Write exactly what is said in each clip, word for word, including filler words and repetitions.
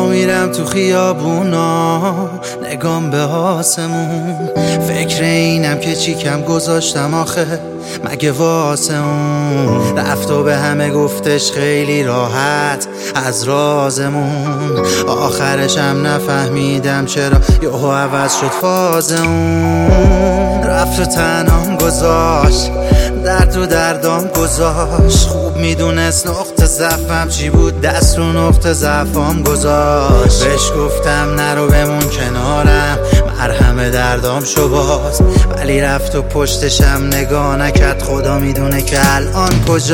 میرم تو خیابونا نگام به آسمون، فکر اینم که چی کم گذاشتم آخه مگه واسه اون. رفت و به همه گفتش خیلی راحت از رازمون، آخرشم نفهمیدم چرا یهو عوض شد فاز اون. رفت و تنهام گذاشت، درد رو دردام گذاشت، خوب میدونست نقطه ضعفم چی بود، دست رو نقطه ضعفام گذاشت. بهش گفتم نرو بمون کنارم، مرهم دردام شو باز، ولی رفت و پشتشم نگاه نکرد، خدا میدونه که الان کجا.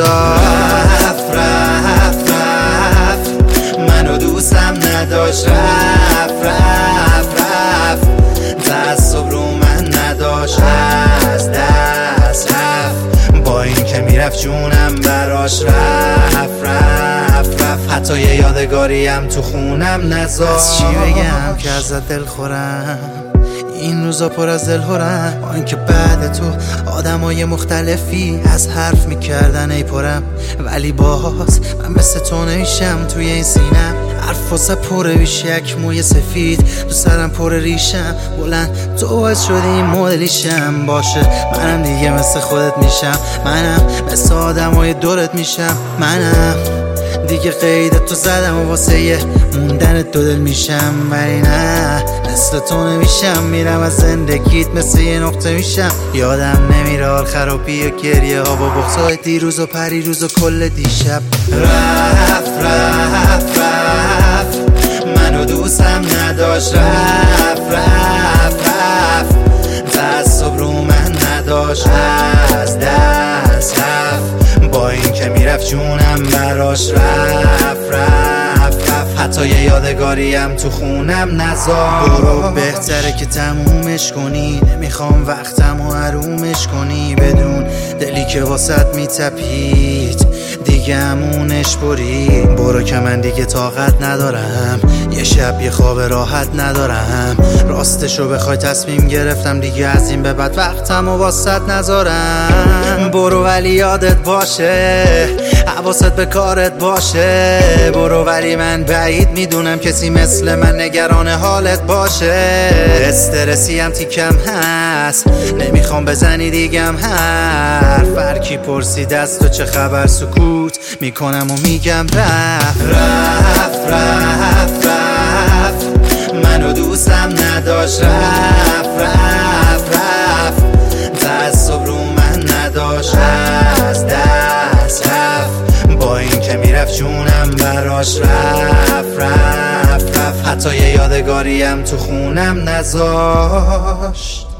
رفت رفت رفت منو دوستم نداشت، رفت رفت رفت تعصب رو من نداشت، از دست رفت با این که میرفت جونم براش، رفت رفت رفت حتی یه یادگاریم تو خونم نذاشت. از چی بگم که ازت دل خورم، این روزا پر از دلهورم، با اینکه بعد تو آدمای مختلفی از حرف میکردن ای پرم، ولی باز من مثل تو نمیشم توی این سینم. حرف واسه پره بیش یک موی سفید، تو سرم پر ریشم بلند، تو باعث شدی این مدلیشم باشه. منم دیگه مثل خودت میشم، منم مثل آدمای دورت میشم، منم دیگه قیدت تو زدم و واسه یه موندنت دو دل میشم، ولی نه مثل تو نمیشم. میرم از زندگیت مثل یه نقطه میشم، یادم نمیره حال خرابی و گریه ها با بغضای دیروز و پریروز و کل دیشب. رفت رفت رفت منو دوستم نداشت، رفت رفت رفت تعصب رو من نداشت، از دست رفت با این که میرفت جونم براش، رفت رفت رفت حتی یه یادگاریم تو خونم نذاشت. برو بهتره که تمومش کنی، نمیخوام وقتمو حرومش کنی، بدون دلی که واسط میتپید دیگه همونش بری. برو که من دیگه طاقت ندارم، یه شب یه خواب راحت ندارم، راستشو بخوای تصمیم گرفتم دیگه از این به بعد وقتمو واسط نذارم. برو ولی یادت باشه، حواست به کارت باشه، برو ولی من بعید میدونم کسی مثل من نگران حالت باشه. استرسی هم تیکم هست، نمیخوام بزنی دیگم حرف، هر کی پرسید از تو چه خبر سکوت میکنم و میگم رفت رفت رفت رفت منو دوستم نداشت، رفت رفت رفت تعصب رو من نداشت، از دست رفت با این که میرفت جونم براش، رفت رفت رفت حتی یه یادگاریم تو خونم نذاشت.